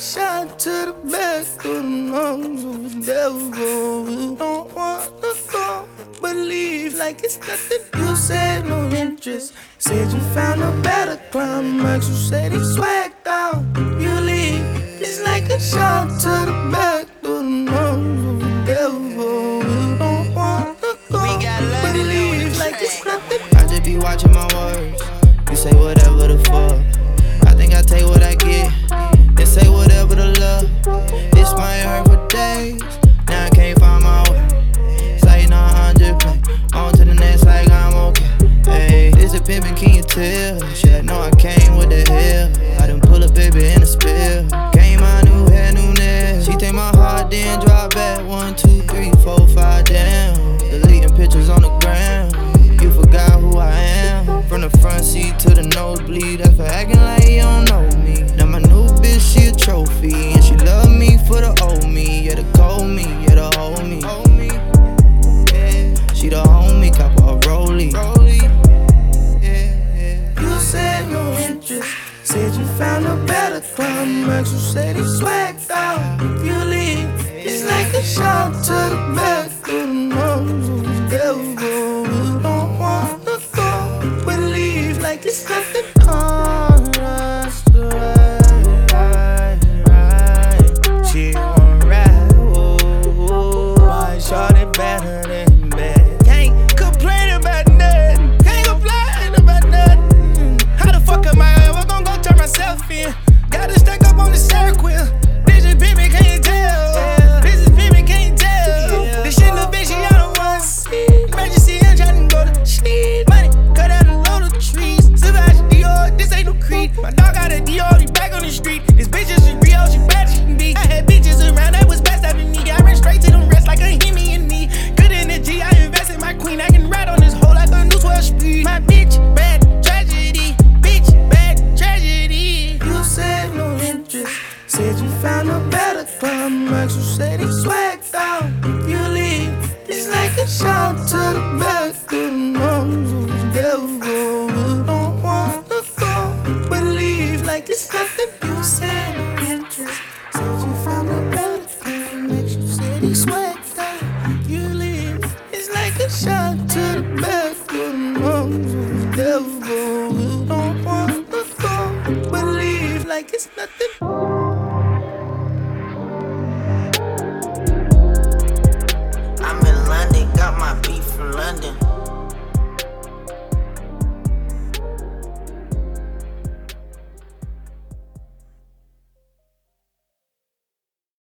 shot to the back of the lungs of the devil. You don't want to go, but leave like it's nothing. You said no interest, said you found a better climax. You said he swagged out, you leave. It's like a shot to the back of the lungs of the devil. You don't want to go, but leave like it's nothing. I just be watching my words. You say whatever the fuck. I think I take what I get. They say whatever the love. This might hurt for days. Now I can't find my way. It's like 900 play. On to the next like I'm okay. Hey, this a pimpin', can you tell? Shit, I know I came with the hell. I done pull a baby in a spill. Came out new hair, new nails. She take my heart, then drop back. 1, 2, 3, 4, 5 down. Deleting pictures on the ground. You forgot who I am. From the front seat to the nosebleed. That's for acting like you don't know me. Now my new bitch, she a trophy. And she love me for the old me. Yeah, the cold me, yeah, the old me. She the homie, cop a rollie. You said no interest, said you found a better climax. You said he swagged out, you leave. It's like a shot to the back of the lungs of the devil. You don't want to go, but leave like it's nothing. That's the right. She on ride, my shorty better than bad. Can't complain about nothing. Can't complain about nothing. How the fuck am I ever gonna go turn myself in? Gotta stack up on the circle. This is baby, can't tell. This is baby, can't tell. This shit little bitch, she out of one. Emergency, I'm trying to go to sleep. Money, cut out a load of trees. Savage Dior, this ain't no creed. My dog got a Dior, he back on the street. This bitch is a Rio, she bad as she can be. I had bitches around, that was best out of me. I ran straight to them rest like a Hemi and me. Good energy, I invest in my queen. I can ride on this hole like a new 12 speed. My bitch, bad tragedy. Bitch, bad tragedy. You said no interest, said you found a better climax. You said he swagged out, you leave. It's like a shot to the back of the lungs of the devil. You don't want to go, but leave like it's nothing. You said no interest, said you found a better climax. You said he swagged out, you leave. It's like a shot to the back of the lungs of the devil. You don't want to go, but leave like it's nothing.